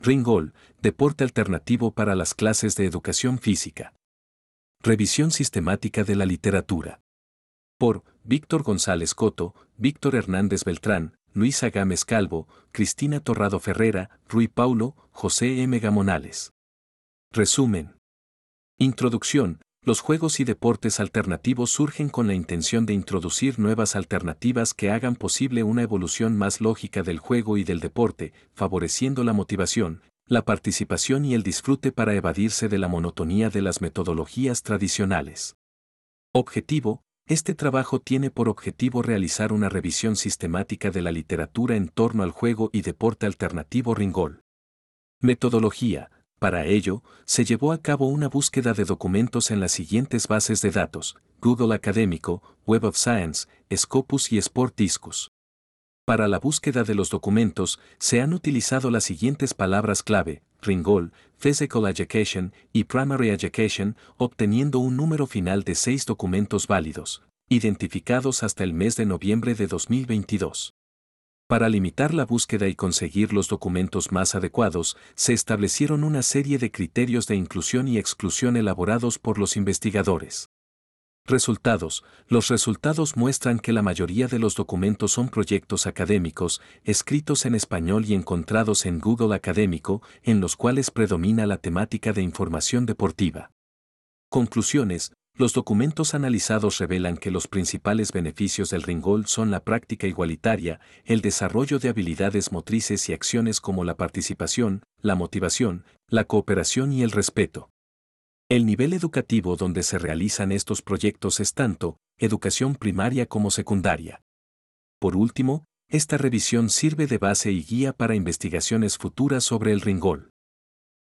Ringol, deporte alternativo para las clases de educación física. Revisión sistemática de la literatura. Por Víctor González Coto, Víctor Hernández Beltrán, Luisa Gámez Calvo, Cristina Torrado Ferrera, Rui Paulo, José M. Gamonales. Resumen. Introducción. Los juegos y deportes alternativos surgen con la intención de introducir nuevas alternativas que hagan posible una evolución más lógica del juego y del deporte, favoreciendo la motivación, la participación y el disfrute para evadirse de la monotonía de las metodologías tradicionales. Objetivo. Este trabajo tiene por objetivo realizar una revisión sistemática de la literatura en torno al juego y deporte alternativo Ringol. Metodología. Para ello, se llevó a cabo una búsqueda de documentos en las siguientes bases de datos: Google Académico, Web of Science, Scopus y Sport Discus. Para la búsqueda de los documentos, se han utilizado las siguientes palabras clave: Ringol, Physical Education y Primary Education, obteniendo un número final de 6 documentos válidos, identificados hasta el mes de noviembre de 2022. Para limitar la búsqueda y conseguir los documentos más adecuados, se establecieron una serie de criterios de inclusión y exclusión elaborados por los investigadores. Resultados. Los resultados muestran que la mayoría de los documentos son proyectos académicos, escritos en español y encontrados en Google Académico, en los cuales predomina la temática de información deportiva. Conclusiones. Los documentos analizados revelan que los principales beneficios del Ringol son la práctica igualitaria, el desarrollo de habilidades motrices y acciones como la participación, la motivación, la cooperación y el respeto. El nivel educativo donde se realizan estos proyectos es tanto educación primaria como secundaria. Por último, esta revisión sirve de base y guía para investigaciones futuras sobre el Ringol.